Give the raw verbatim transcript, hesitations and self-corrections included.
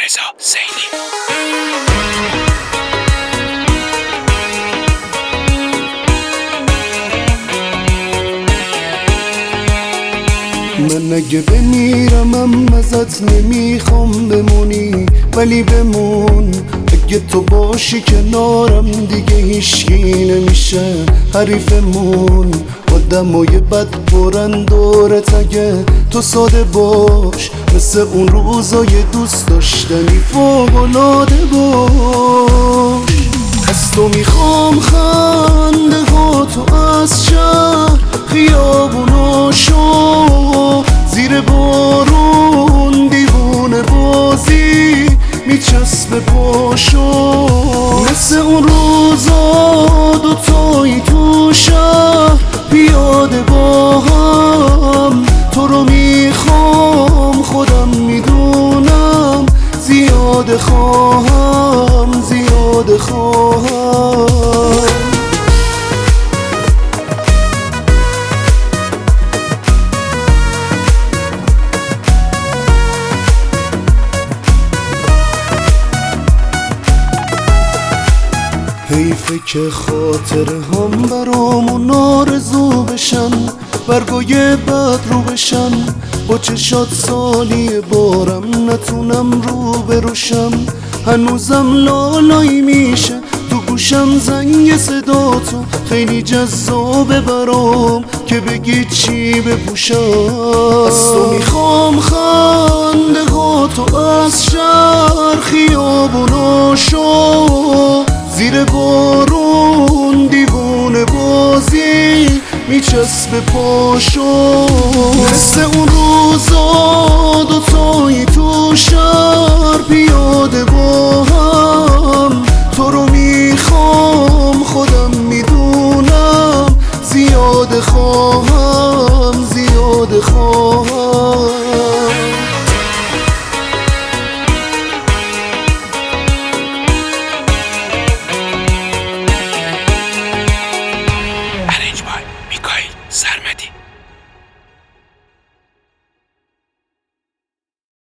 رضا زینی. من اگه بمیرمم ازت نمیخوام بمونی، ولی بمون. اگه تو باشی کنارم دیگه هیچکی نمیشه حریفمون. آدمای بد برن دورت اگه تو ساده باش، مثل اون روزای دوست داشتنی فوق‌العاده باش. از تو میخوام خنده ها تو از شهر خیابوناشو، زیر بارون دیوونه بازی میچسبه پاشو، مثل اون روزا دوتایی تو شهر پیاده با هم. تو رو میخوام خودم میدونم، زیاد خواهم زیاد خواهم. حیفه که خاطره هم برامون آرزو بشن، برگای بد رو بشن. با چشات سالی بارم نتونم رو بروشم، هنوزم لالایی میشه تو گوشم زنگ صدا تو. خیلی جذابه برام که بگی چی بپوشم. از تو میخوام خنده ها تو از شهر خیابوناشو، زیر بارون دیوونه بازی میچسبه پاشو، مثل اون روزا دوتایی تو شهر پیاده با هم. تو رو میخوام خودم میدونم، زیاد خواهم